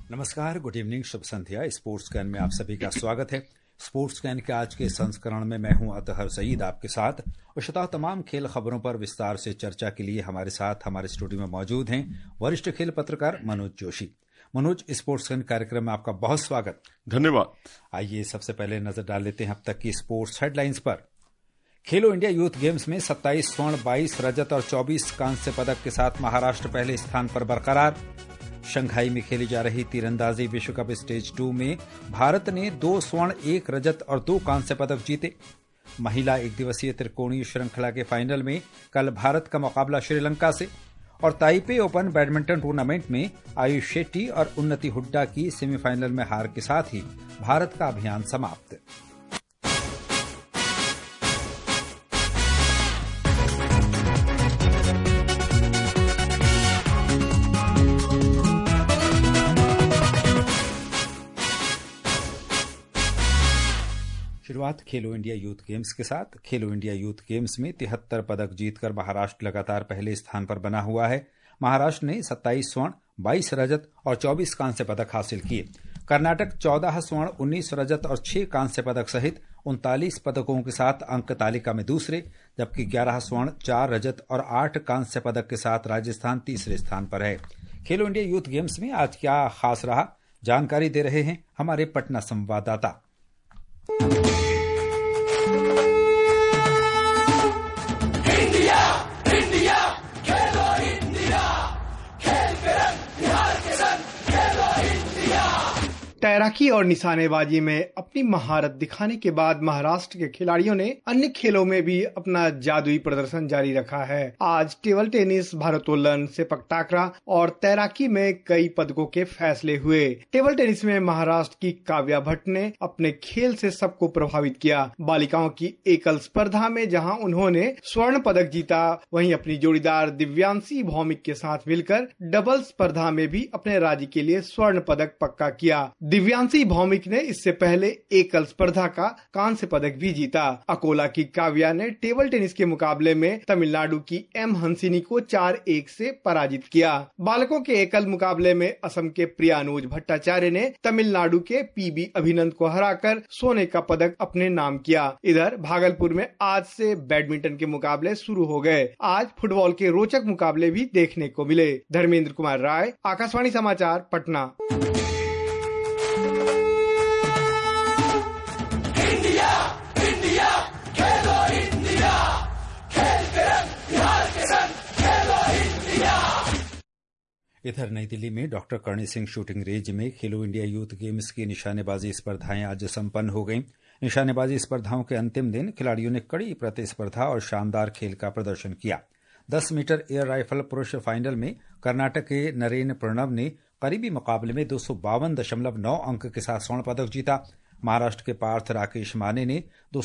नमस्कार, good evening, शुभ संध्या। स्पोर्ट्स कैन में आप सभी का स्वागत है। स्पोर्ट्स कैन के आज के संस्करण में मैं हूं अतहर सईद आपके साथ और श्रोताओं, तमाम खेल खबरों पर विस्तार से चर्चा के लिए हमारे साथ हमारे स्टूडियो में मौजूद हैं वरिष्ठ खेल पत्रकार मनोज जोशी। मनोज, स्पोर्ट्स कैन कार्यक्रम में आपका बहुत स्वागत। धन्यवाद। आइए सबसे पहले नजर डाल लेते हैं अब तक की स्पोर्ट्स हेडलाइंस पर। खेलो इंडिया यूथ गेम्स में 27 स्वर्ण, 22 रजत और 24 कांस्य पदक के साथ महाराष्ट्र पहले स्थान पर बरकरार। शंघाई में खेली जा रही तीरंदाजी विश्व कप स्टेज 2 में भारत ने 2 स्वर्ण, 1 रजत और 2 कांस्य पदक जीते। महिला एक दिवसीय त्रिकोणीय श्रृंखला के फाइनल में कल भारत का मुकाबला श्रीलंका से। और ताइपे ओपन बैडमिंटन टूर्नामेंट में आयुष शेट्टी और उन्नति हुड्डा की सेमीफाइनल में हार के साथ ही भारत का अभियान समाप्त। शुरुआत खेलो इंडिया यूथ गेम्स के साथ। खेलो इंडिया यूथ गेम्स में 73 पदक जीतकर महाराष्ट्र लगातार पहले स्थान पर बना हुआ है। महाराष्ट्र ने 27 स्वर्ण, 22 रजत और 24 कांस्य पदक हासिल किए। कर्नाटक 14 स्वर्ण, 19 रजत और 6 कांस्य पदक सहित 39 पदकों के साथ अंक तालिका में दूसरे, जबकि 11 स्वर्ण, 4 रजत और 8 कांस्य पदक के साथ राजस्थान तीसरे स्थान पर है। खेलो इंडिया यूथ गेम्स में आज क्या खास रहा, जानकारी दे रहे हैं हमारे पटना संवाददाता। तैराकी और निशानेबाजी में अपनी महारत दिखाने के बाद महाराष्ट्र के खिलाड़ियों ने अन्य खेलों में भी अपना जादुई प्रदर्शन जारी रखा है। आज टेबल टेनिस, भारोत्तोलन, सेपक टाकरा और तैराकी में कई पदकों के फैसले हुए। टेबल टेनिस में महाराष्ट्र की काव्या भट्ट ने अपने खेल से सबको प्रभावित किया। बालिकाओं की एकल स्पर्धा में जहां उन्होंने स्वर्ण पदक जीता, वहीं अपनी जोड़ीदार दिव्यांशी भौमिक के साथ मिलकर डबल स्पर्धा में भी अपने राज्य के लिए स्वर्ण पदक पक्का किया। दिव्यांशी भौमिक ने इससे पहले एकल स्पर्धा का कांस्य पदक भी जीता। अकोला की काव्या ने टेबल टेनिस के मुकाबले में तमिलनाडु की एम हंसिनी को 4-1 से पराजित किया। बालकों के एकल मुकाबले में असम के प्रियानुज भट्टाचार्य ने तमिलनाडु के पीबी अभिनंद को हराकर सोने का पदक अपने नाम किया। इधर भागलपुर में आज से बैडमिंटन के मुकाबले शुरू हो गए। आज फुटबॉल के रोचक मुकाबले भी देखने को मिले। धर्मेंद्र कुमार राय, आकाशवाणी समाचार, पटना। इधर नई दिल्ली में doctor Karni Singh shooting range में खेलो इंडिया यूथ गेम्स की निशानेबाजी स्पर्धाएं आज संपन्न हो गईं। निशानेबाजी स्पर्धाओं के अंतिम दिन खिलाड़ियों ने कड़ी प्रतिस्पर्धा और शानदार खेल का प्रदर्शन किया। 10 मीटर एयर राइफल पुरुष फाइनल में कर्नाटक के नरेन प्रणव ने करीबी मुकाबले में 252.9 अंक के साथ स्वर्ण पदक जीता। महाराष्ट्र के पार्थ राकेश माने ने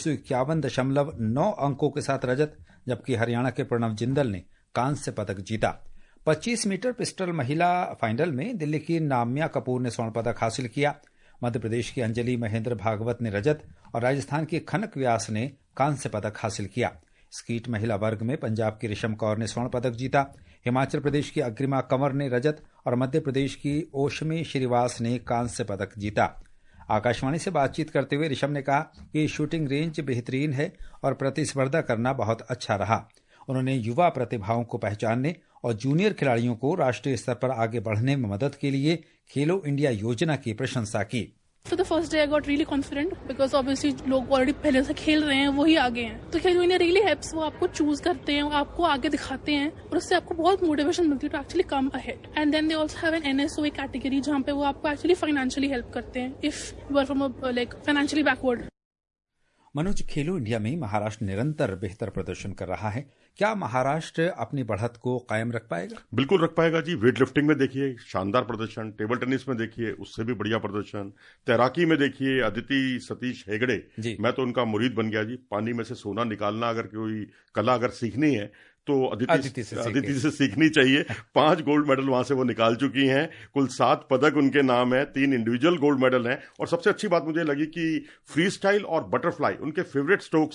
251.9 अंकों के साथ रजत, जबकि हरियाणा के प्रणव जिंदल ने कांस्य पदक जीता। 25 मीटर पिस्टल महिला फाइनल में दिल्ली की नाम्या कपूर ने स्वर्ण पदक हासिल किया। मध्य प्रदेश की अंजलि महेंद्र भागवत ने रजत और राजस्थान की खनक व्यास ने कांस्य पदक हासिल किया। स्कीट महिला वर्ग में पंजाब की ऋषम कौर ने स्वर्ण पदक जीता। हिमाचल प्रदेश की अग्रिमा कंवर ने रजत और मध्य प्रदेश की ओशमी श्रीवास ने कांस्य पदक जीता। आकाशवाणी से बातचीत करते हुए ऋषम ने कहा कि शूटिंग रेंज बेहतरीन है और प्रतिस्पर्धा करना बहुत अच्छा रहा। उन्होंने युवा प्रतिभाओं को पहचानने और जूनियर खिलाड़ियों को राष्ट्रीय स्तर पर आगे बढ़ने में मदद के लिए खेलो इंडिया योजना की प्रशंसा की। For the first day I got really confident because obviously लोग ऑलरेडी पहले से खेल रहे हैं, वही आगे हैं। तो खेलो इंडिया really helps, वो आपको चूज करते हैं, आपको आगे दिखाते हैं और उससे आपको बहुत मोटिवेशन मिलती है to actually come ahead. And then they also have an NSOA category जहाँ पे वो आपको actually financially help करते हैं if you are from a like financially backward. Manoj, Khelo India में महाराष्ट्र निरंतर बेहतर प्रदर्शन कर रहा है। क्या महाराष्ट्र अपनी बढ़त को कायम रख पाएगा? बिल्कुल रख पाएगा जी। वेट लिफ्टिंग में देखिए शानदार प्रदर्शन, टेबल टेनिस में देखिए उससे भी बढ़िया प्रदर्शन, तैराकी में देखिए अदिति सतीश हेगड़े, मैं तो उनका मुरीद बन गया जी। पानी में से सोना निकालना अगर कोई कला अगर सीखनी है तो अदिति से सीखनी चाहिए। 5 गोल्ड मेडल वहां से वो निकाल चुकी हैं। कुल 7 पदक उनके नाम है, 3 इंडिविजुअल गोल्ड मेडल हैं। और सबसे अच्छी बात मुझे लगी कि फ्री स्टाइल और बटरफ्लाई उनके फेवरेट स्ट्रोक्स हैं।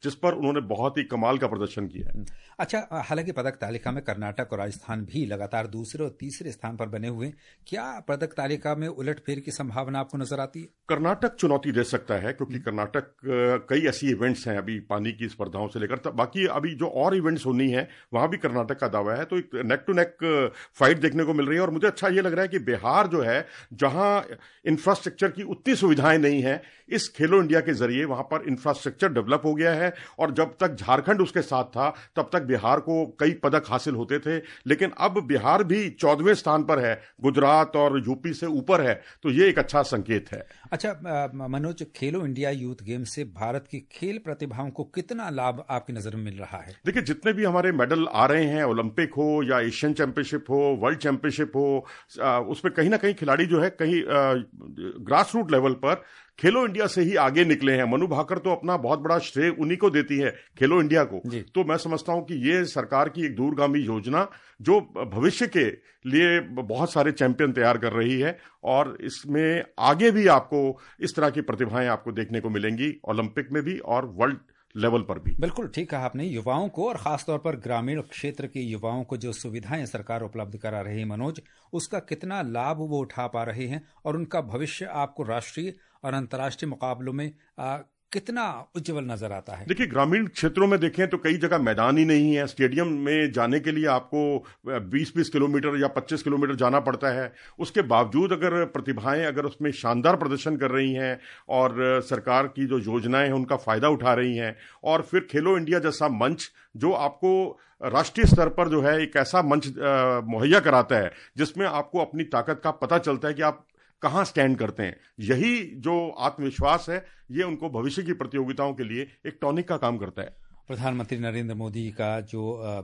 जिस पर उन्होंने बहुत ही कमाल का प्रदर्शन किया है। अच्छा, हालांकि पदक तालिका में कर्नाटक और राजस्थान भी लगातार दूसरे और तीसरे स्थान पर बने हुए, क्या पदक तालिका में उलटफेर की संभावना आपको नजर आती है? कर्नाटक चुनौती दे सकता है, क्योंकि कर्नाटक कई ऐसी इवेंट्स हैं अभी पानी की स्पर्धाओं से लेकर, बाकी अभी जो और इवेंट्स होनी है वहां भी कर्नाटक का दावा है, तो एक नेक टू नेक फाइट देखने को मिल रही है। और मुझे अच्छा ये लग रहा है कि बिहार जो है, जहां इंफ्रास्ट्रक्चर की उतनी सुविधाएं नहीं है, इस खेलो इंडिया के जरिए वहां पर इंफ्रास्ट्रक्चर डेवलप हो गया है। और जब तक झारखंड उसके साथ था तब तक बिहार को कई पदक हासिल होते थे, लेकिन अब बिहार भी 14वें स्थान पर है, गुजरात और यूपी से ऊपर है, तो ये एक अच्छा संकेत है। अच्छा मनोज, खेलो इंडिया यूथ गेम से भारत की खेल प्रतिभाओं को कितना लाभ आपकी नजर में मिल रहा है? देखिए, जितने भी हमारे मेडल आ रहे हैं, ओलंपिक हो या एशियन चैंपियनशिप हो, वर्ल्ड चैंपियनशिप हो, उसमें कहीं ना कहीं खिलाड़ी जो है कहीं ग्रास रूट लेवल पर खेलो इंडिया से ही आगे निकले हैं। मनु भाकर तो अपना बहुत बड़ा श्रेय उन्हीं को देती है, खेलो इंडिया को। तो मैं समझता हूं कि ये सरकार की एक दूरगामी योजना जो भविष्य के लिए बहुत सारे चैंपियन तैयार कर रही है, और इसमें आगे भी आपको इस तरह की प्रतिभाएं आपको देखने को मिलेंगी, ओलंपिक में भी और वर्ल्ड लेवल पर भी। बिल्कुल ठीक कहा आपने। युवाओं को और खासतौर पर ग्रामीण क्षेत्र के युवाओं को जो सुविधाएं सरकार उपलब्ध करा रही है मनोज, उसका कितना लाभ वो उठा पा रहे हैं और उनका भविष्य आपको राष्ट्रीय और अंतर्राष्ट्रीय मुकाबलों में कितना उज्जवल नजर आता है? देखिए, ग्रामीण क्षेत्रों में देखें तो कई जगह मैदान ही नहीं है। स्टेडियम में जाने के लिए आपको 20-20 किलोमीटर या 25 किलोमीटर जाना पड़ता है। उसके बावजूद अगर प्रतिभाएं अगर उसमें शानदार प्रदर्शन कर रही हैं और सरकार की जो योजनाएं हैं उनका फायदा उठा रही हैं, और फिर खेलो इंडिया जैसा मंच जो आपको राष्ट्रीय स्तर पर जो है एक ऐसा मंच मुहैया कराता है जिसमें आपको अपनी ताकत का पता चलता है कि आप कहां स्टैंड करते हैं, यही जो आत्मविश्वास है ये उनको भविष्य की प्रतियोगिताओं के लिए एक टॉनिक का काम करता है। प्रधानमंत्री नरेंद्र मोदी का जो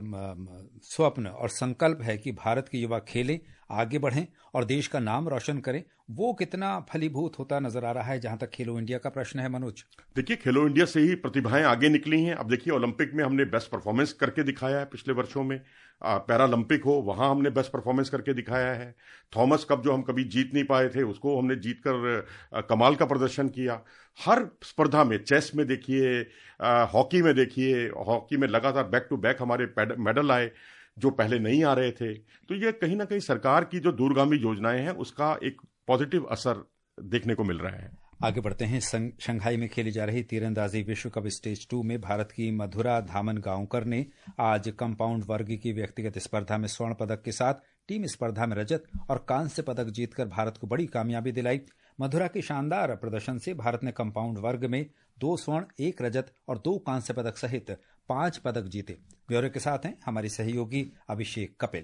स्वप्न और संकल्प है कि भारत के युवा खेलें, आगे बढ़ें और देश का नाम रोशन करें, वो कितना फलीभूत होता नजर आ रहा है जहां तक खेलो इंडिया का प्रश्न है मनोज? देखिए, खेलो इंडिया से ही प्रतिभाएं आगे निकली हैं। अब देखिए, ओलंपिक में हमने बेस्ट परफॉर्मेंस करके दिखाया है पिछले वर्षों में, पैरालंपिक हो वहां हमने बेस्ट परफॉर्मेंस करके दिखाया है। थॉमस कप जो हम कभी जीत नहीं पाए थे उसको हमने जीतकर कमाल का प्रदर्शन किया। हर स्पर्धा में, चेस में देखिए, हॉकी में देखिए, हॉकी में लगातार बैक टू बैक हमारे मेडल आए जो पहले नहीं आ रहे थे। तो ये कहीं ना कहीं सरकार की जो दूरगामी योजनाएं हैं उसका एक पॉजिटिव असर देखने को मिल रहा है। आगे बढ़ते हैं। शंघाई में खेली जा रही तीरंदाजी विश्व कप स्टेज 2 में भारत की मधुरा धामनगांवकर ने आज कंपाउंड वर्ग की व्यक्तिगत स्पर्धा में स्वर्ण पदक के साथ टीम स्पर्धा में रजत और कांस्य पदक जीतकर भारत को बड़ी कामयाबी दिलाई। मधुरा के शानदार प्रदर्शन से भारत ने कंपाउंड वर्ग में 2 स्वर्ण, 1 रजत और 2 कांस्य पदक सहित 5 पदक जीते। ब्यौरे के साथ हैं हमारी सहयोगी अभिषेक कपिल।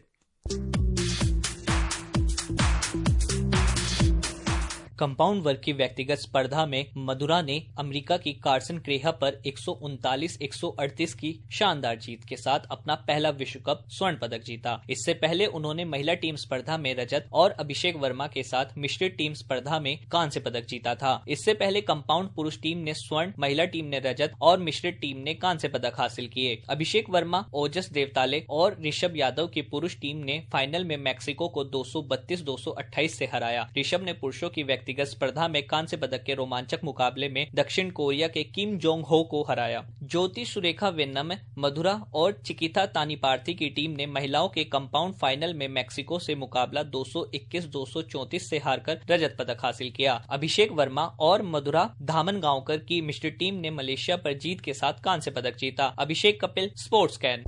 कंपाउंड वर्ग की व्यक्तिगत स्पर्धा में मधुरा ने अमेरिका की कार्सन क्रेहा पर 139-138 की शानदार जीत के साथ अपना पहला विश्व कप स्वर्ण पदक जीता। इससे पहले उन्होंने महिला टीम स्पर्धा में रजत और अभिषेक वर्मा के साथ मिश्रित टीम स्पर्धा में कांस्य पदक जीता था। इससे पहले कंपाउंड पुरुष टीम ने स्वर्ण, महिला टीम ने रजत और मिश्रित टीम ने कांस्य पदक हासिल किए। अभिषेक वर्मा, ओजस देवताले और ऋषभ यादव की पुरुष टीम ने फाइनल में मैक्सिको को 232-228 से हराया। ऋषभ ने पुरुषों की व्यक्तिगत स्पर्धा में कांस्य पदक के रोमांचक मुकाबले में दक्षिण कोरिया के किम जोंग हो को हराया। ज्योति सुरेखा वेन्नम, मधुरा और चिकिता तानीपार्थी की टीम ने महिलाओं के कंपाउंड फाइनल में मैक्सिको से मुकाबला 221-234 से हारकर रजत पदक हासिल किया। अभिषेक वर्मा और मधुरा धामनगांवकर की मिश्रित टीम ने मलेशिया पर जीत के साथ कांस्य पदक जीता। Abhishek Kapil, sports can.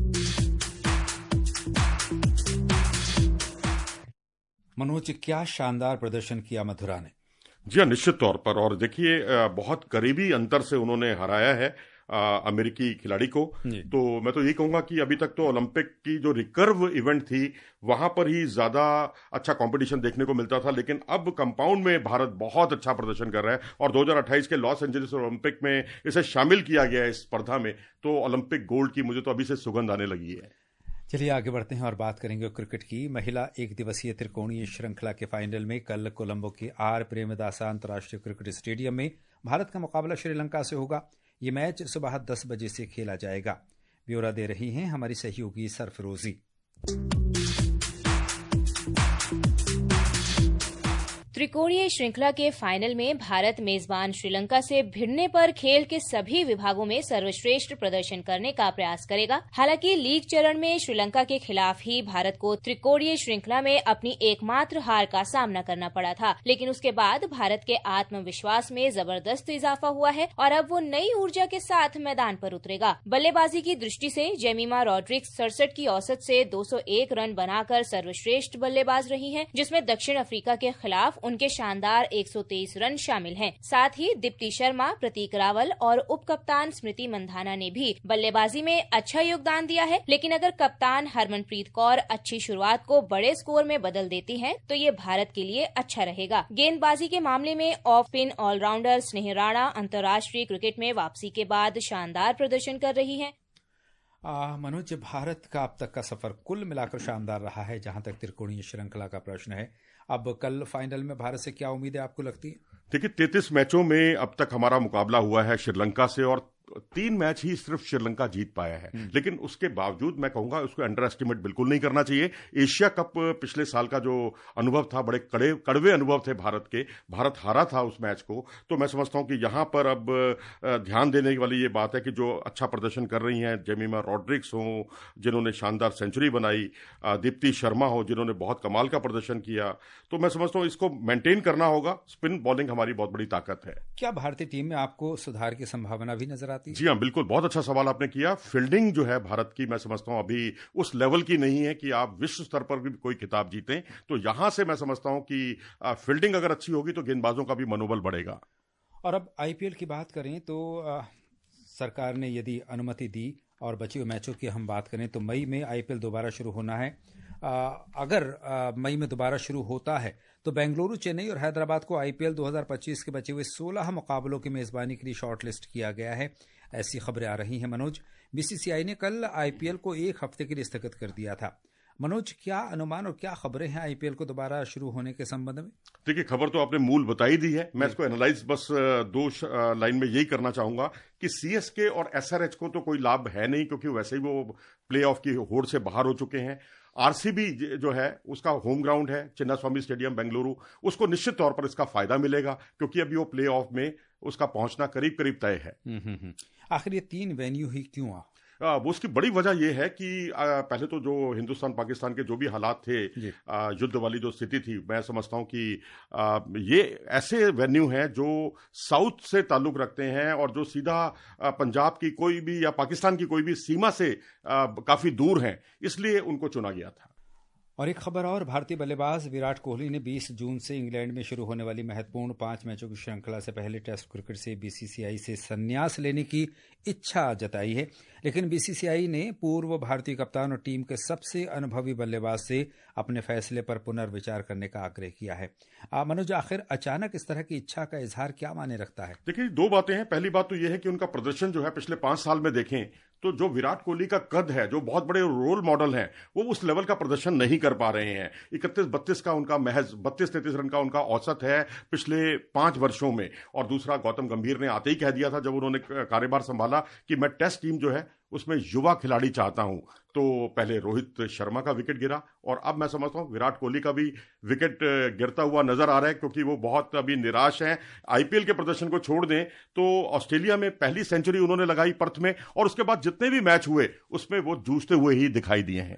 मनोज, क्या शानदार प्रदर्शन किया मधुरा ने? जी हाँ, निश्चित तौर पर। और देखिए, बहुत करीबी अंतर से उन्होंने हराया है अमेरिकी खिलाड़ी को। तो मैं तो यही कहूंगा कि अभी तक तो ओलंपिक की जो रिकर्व इवेंट थी वहां पर ही ज्यादा अच्छा कंपटीशन देखने को मिलता था, लेकिन अब कंपाउंड में भारत बहुत अच्छा प्रदर्शन कर रहा है और 2028 के लॉस एंजलिस ओलंपिक में इसे शामिल किया गया है इस स्पर्धा में। तो ओलंपिक गोल्ड की मुझे तो अभी से सुगंध आने लगी है। चलिए आगे बढ़ते हैं और बात करेंगे क्रिकेट की। महिला एक दिवसीय त्रिकोणीय श्रृंखला के फाइनल में कल कोलंबो के आर प्रेमदासा अंतर्राष्ट्रीय क्रिकेट स्टेडियम में भारत का मुकाबला श्रीलंका से होगा। ये मैच सुबह 10 बजे से खेला जाएगा। ब्यौरा दे रही हैं हमारी सहयोगी सरफरोजी। त्रिकोणीय श्रृंखला के फाइनल में भारत मेजबान श्रीलंका से भिड़ने पर खेल के सभी विभागों में सर्वश्रेष्ठ प्रदर्शन करने का प्रयास करेगा। हालांकि लीग चरण में श्रीलंका के खिलाफ ही भारत को त्रिकोणीय श्रृंखला में अपनी एकमात्र हार का सामना करना पड़ा था, लेकिन उसके बाद भारत के आत्मविश्वास में जबरदस्त इजाफा हुआ है और अब वो नई ऊर्जा के साथ मैदान पर उतरेगा। बल्लेबाजी की दृष्टि से जेमिमा रॉड्रिग्स 67 की औसत से 201 रन बनाकर सर्वश्रेष्ठ बल्लेबाज रही हैं, जिसमें दक्षिण अफ्रीका के खिलाफ उनके शानदार 123 रन शामिल हैं। साथ ही दीप्ति शर्मा, प्रतीक रावल और उप कप्तान स्मृति मंधाना ने भी बल्लेबाजी में अच्छा योगदान दिया है। लेकिन अगर कप्तान हरमनप्रीत कौर अच्छी शुरुआत को बड़े स्कोर में बदल देती हैं, तो ये भारत के लिए अच्छा रहेगा। गेंदबाजी के मामले में ऑफ स्पिन ऑलराउंडर स्नेह राणा अंतर्राष्ट्रीय क्रिकेट में वापसी के बाद शानदार प्रदर्शन कर रही है। मनोज, भारत का अब तक का सफर कुल मिलाकर शानदार रहा है जहां तक त्रिकोणीय श्रृंखला का प्रश्न है। अब कल फाइनल में भारत से क्या उम्मीद है, आपको लगती है? देखिए, 33 मैचों में अब तक हमारा मुकाबला हुआ है श्रीलंका से और 3 मैच ही सिर्फ श्रीलंका जीत पाया है। लेकिन उसके बावजूद मैं कहूंगा उसको अंडर एस्टिमेट बिल्कुल नहीं करना चाहिए। एशिया कप पिछले साल का जो अनुभव था, बड़े कड़वे अनुभव थे भारत के, भारत हारा था उस मैच को। तो मैं समझता हूं कि यहां पर अब ध्यान देने वाली ये बात है कि जो अच्छा प्रदर्शन कर रही हैं, जेमिमा रॉड्रिग्स हो जिन्होंने शानदार सेंचुरी बनाई, दीप्ति शर्मा हो जिन्होंने बहुत कमाल का प्रदर्शन किया, तो मैं समझता हूं इसको मेंटेन करना होगा। स्पिन बॉलिंग हमारी बहुत बड़ी ताकत है। क्या भारतीय टीम में आपको सुधार की संभावना भी नजर आती है? जी हाँ, बिल्कुल, बहुत अच्छा सवाल आपने किया। फील्डिंग जो है भारत की, मैं समझता हूं अभी उस लेवल की नहीं है कि आप विश्व स्तर पर भी कोई खिताब जीतें। तो यहां से मैं समझता हूं कि फील्डिंग अगर अच्छी होगी तो गेंदबाजों का भी मनोबल बढ़ेगा। और अब आईपीएल की बात करें तो सरकार ने यदि अनुमति दी और बचे हुए मैचों की हम बात करें तो मई में आईपीएल दोबारा शुरू होना है। अगर मई में दोबारा शुरू होता है तो बेंगलुरु, चेन्नई और हैदराबाद को आईपीएल 2025 के बचे हुए 16 मुकाबलों की मेजबानी के लिए शॉर्टलिस्ट किया गया है, ऐसी खबरें आ रही हैं। मनोज, बीसीसीआई ने कल आईपीएल को 1 हफ्ते के लिए स्थगित कर दिया था। मनोज, क्या अनुमान और क्या खबरें हैं आईपीएल को दोबारा शुरू होने के संबंध में? देखिए, खबर तो आपने मूल बता ही दी है। मैं इसको एनालाइज बस 2 लाइन में यही करना चाहूंगा कि सीएसके और एसआरएच को तो कोई लाभ है नहीं, क्योंकि वैसे ही वो प्लेऑफ की होड़ से बाहर हो चुके हैं। आरसीबी जो है उसका होम ग्राउंड है चिन्नास्वामी स्टेडियम बेंगलुरु, उसको निश्चित तौर पर इसका फायदा मिलेगा क्योंकि अभी वो प्ले ऑफ में उसका पहुंचना करीब करीब तय है। आखिर ये 3 वेन्यू ही क्यों वो उसकी बड़ी वजह यह है कि पहले तो जो हिंदुस्तान पाकिस्तान के जो भी हालात थे, युद्ध वाली जो स्थिति थी, मैं समझता हूं कि ये ऐसे वेन्यू हैं जो साउथ से ताल्लुक रखते हैं और जो सीधा पंजाब की कोई भी या पाकिस्तान की कोई भी सीमा से काफी दूर हैं, इसलिए उनको चुना गया था। और एक खबर और, भारतीय बल्लेबाज विराट कोहली ने 20 जून से इंग्लैंड में शुरू होने वाली महत्वपूर्ण 5 मैचों की श्रृंखला से पहले टेस्ट क्रिकेट से बीसीसीआई से संन्यास लेने की इच्छा जताई है। लेकिन बीसीसीआई ने पूर्व भारतीय कप्तान और टीम के सबसे अनुभवी बल्लेबाज से अपने फैसले पर पुनर्विचार करने का आग्रह किया है। मनोज, आखिर अचानक इस तरह की इच्छा का इजहार क्या माने रखता है? देखिए, 2 बातें हैं। पहली बात तो यह है कि उनका प्रदर्शन जो है पिछले 5 साल में देखें तो जो विराट कोहली का कद है, जो बहुत बड़े रोल मॉडल हैं, वो उस लेवल का प्रदर्शन नहीं कर पा रहे हैं। 31-32 का उनका महज 32-33 रन का उनका औसत है पिछले 5 वर्षों में। और दूसरा, गौतम गंभीर ने आते ही कह दिया था जब उन्होंने कार्यभार संभाला कि मैं टेस्ट टीम जो है उसमें युवा खिलाड़ी चाहता हूं। तो पहले रोहित शर्मा का विकेट गिरा और अब मैं समझता हूं विराट कोहली का भी विकेट गिरता हुआ नजर आ रहा है, क्योंकि वो बहुत अभी निराश हैं। आईपीएल के प्रदर्शन को छोड़ दें तो ऑस्ट्रेलिया में पहली सेंचुरी उन्होंने लगाई पर्थ में, और उसके बाद जितने भी मैच हुए उसमें वो जूझते हुए ही दिखाई दिए हैं।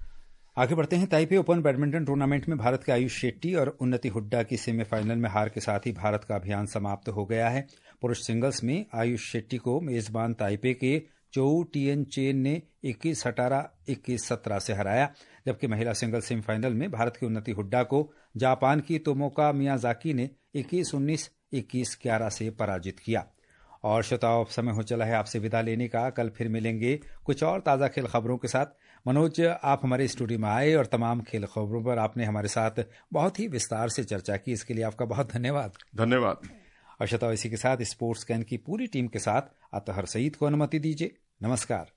आगे बढ़ते हैं। ताइपे ओपन बैडमिंटन टूर्नामेंट में भारत के आयुष शेट्टी और उन्नति हुड्डा की सेमीफाइनल में हार के साथ ही भारत का अभियान समाप्त हो गया है। पुरुष सिंगल्स में आयुष शेट्टी को मेजबान ताइपे के चोऊ टिएन चेन ने 21-18, 21-17 से हराया, जबकि महिला सिंगल सेमीफाइनल में भारत की उन्नति हुड्डा को जापान की तोमोका मियाजाकी ने 21-19, 21-11 से पराजित किया। और श्रोताओं, अब समय हो चला है आपसे विदा लेने का। कल फिर मिलेंगे कुछ और ताज़ा खेल खबरों के साथ। मनोज, आप हमारे स्टूडियो में आए और तमाम खेल खबरों पर आपने हमारे साथ बहुत ही विस्तार से चर्चा की, इसके लिए आपका बहुत धन्यवाद। धन्यवाद। और श्रोताओं, इसी के साथ स्पोर्ट्स कैन की पूरी टीम के साथ अतहर सईद को अनुमति दीजिए। नमस्कार।